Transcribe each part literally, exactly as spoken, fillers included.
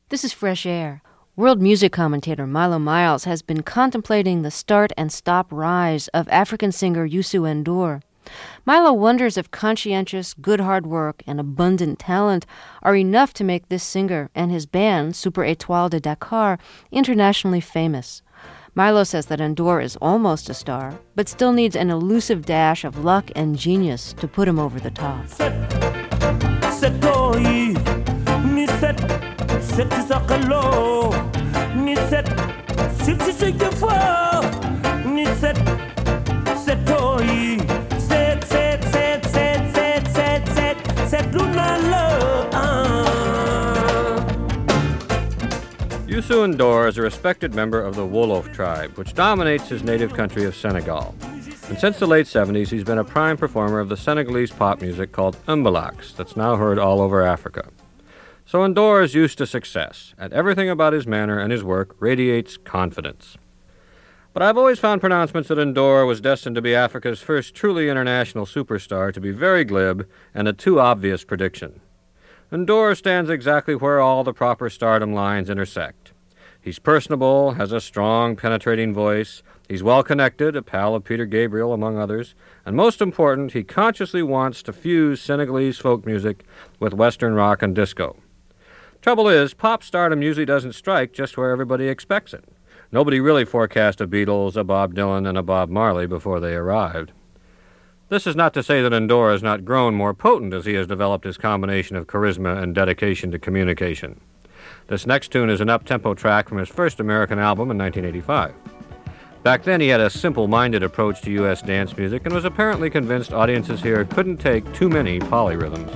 This is Fresh Air. World music commentator Milo Miles has been contemplating the start and stop rise of African singer Youssou N'Dour. Milo wonders if conscientious, good hard work and abundant talent are enough to make this singer and his band, Super Étoile de Dakar, internationally famous. Milo says that N'Dour is almost a star, but still needs an elusive dash of luck and genius to put him over the top. Youssou N'Dour is a respected member of the Wolof tribe, which dominates his native country of Senegal. And since the late seventies, he's been a prime performer of the Senegalese pop music called Mbalax, that's now heard all over Africa. So N'Dour is used to success, and everything about his manner and his work radiates confidence. But I've always found pronouncements that N'Dour was destined to be Africa's first truly international superstar to be very glib and a too obvious prediction. N'Dour stands exactly where all the proper stardom lines intersect. He's personable, has a strong, penetrating voice, he's well-connected, a pal of Peter Gabriel, among others, and most important, he consciously wants to fuse Senegalese folk music with Western rock and disco. Trouble is, pop stardom usually doesn't strike just where everybody expects it. Nobody really forecast a Beatles, a Bob Dylan, and a Bob Marley before they arrived. This is not to say that N'Dour has not grown more potent as he has developed his combination of charisma and dedication to communication. This next tune is an up-tempo track from his first American album in nineteen eighty-five. Back then, he had a simple-minded approach to U S dance music and was apparently convinced audiences here couldn't take too many polyrhythms.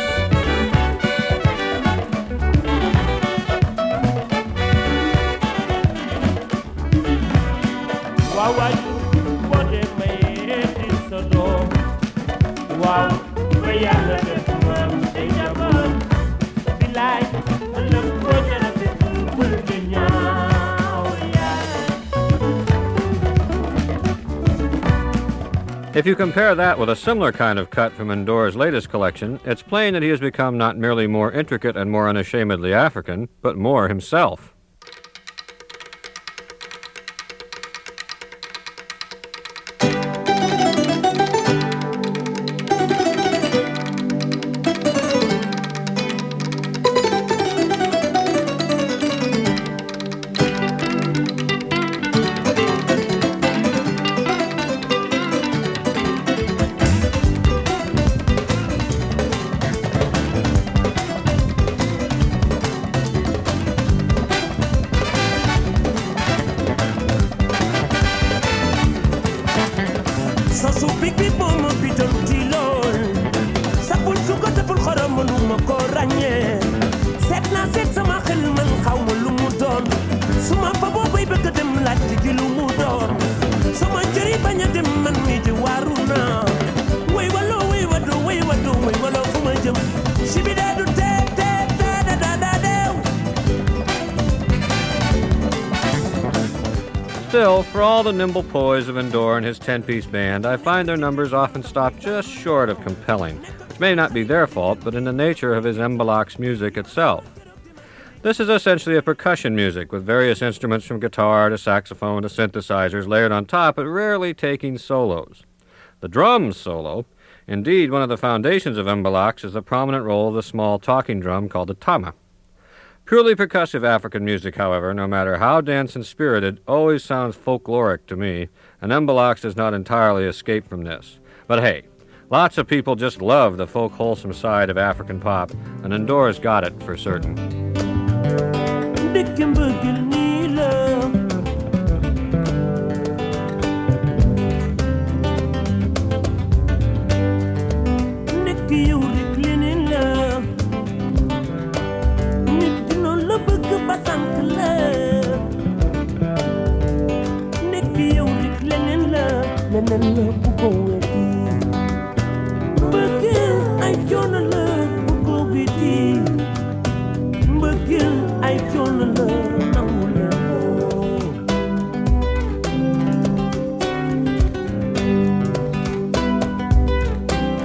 If you compare that with a similar kind of cut from N'Dour's latest collection, it's plain that he has become not merely more intricate and more unashamedly African, but more himself. Still, for all the nimble poise of N'Dour and his ten-piece band, I find their numbers often stop just short of compelling, which may not be their fault, but in the nature of his Mbalax music itself. This is essentially a percussion music, with various instruments from guitar to saxophone to synthesizers layered on top, but rarely taking solos. The drums solo, indeed one of the foundations of Mbalax, is the prominent role of the small talking drum called the tama. Purely percussive African music, however, no matter how dense and spirited, always sounds folkloric to me, and Mbalax does not entirely escape from this. But hey, lots of people just love the folk wholesome side of African pop, and N'Dour's got it for certain.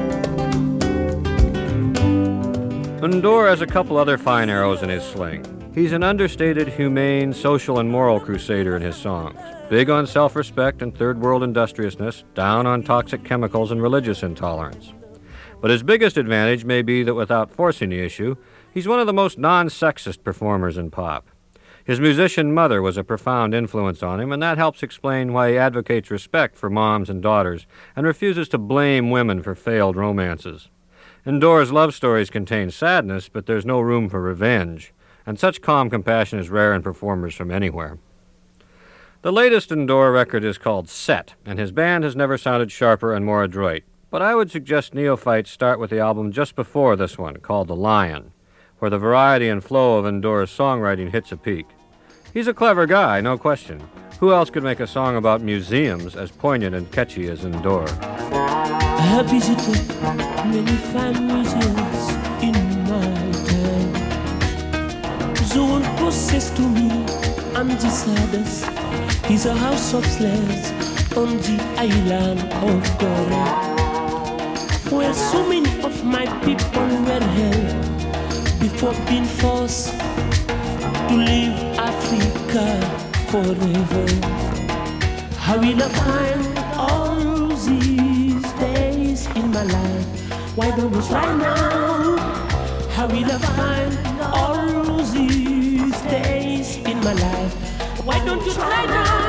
N'Dour has a couple other fine arrows in his sling. He's an understated, humane, social, and moral crusader in his songs, big on self-respect and third-world industriousness, down on toxic chemicals and religious intolerance. But his biggest advantage may be that without forcing the issue, he's one of the most non-sexist performers in pop. His musician mother was a profound influence on him, and that helps explain why he advocates respect for moms and daughters and refuses to blame women for failed romances. N'Dour's love stories contain sadness, but there's no room for revenge, and such calm compassion is rare in performers from anywhere. The latest N'Dour record is called Set, and his band has never sounded sharper and more adroit. But I would suggest neophytes start with the album just before this one, called The Lion, where the variety and flow of N'Dour's songwriting hits a peak. He's a clever guy, no question. Who else could make a song about museums as poignant and catchy as N'Dour? I have visited many fine museums in my time. The one closest to me, I'm the saddest. He's a house of slaves on the island of Gorée, where so many of my people were held before being forced to leave Africa forever. How will I find all these days in my life? Why don't we try now? How will I find all these days in my life? Why don't you try now?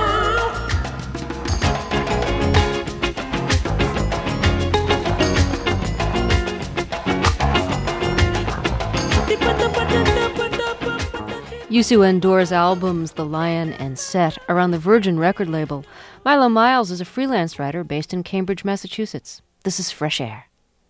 Youssou N'Dour's albums The Lion and Set are on the Virgin record label. Milo Miles is a freelance writer based in Cambridge, Massachusetts. This is Fresh Air.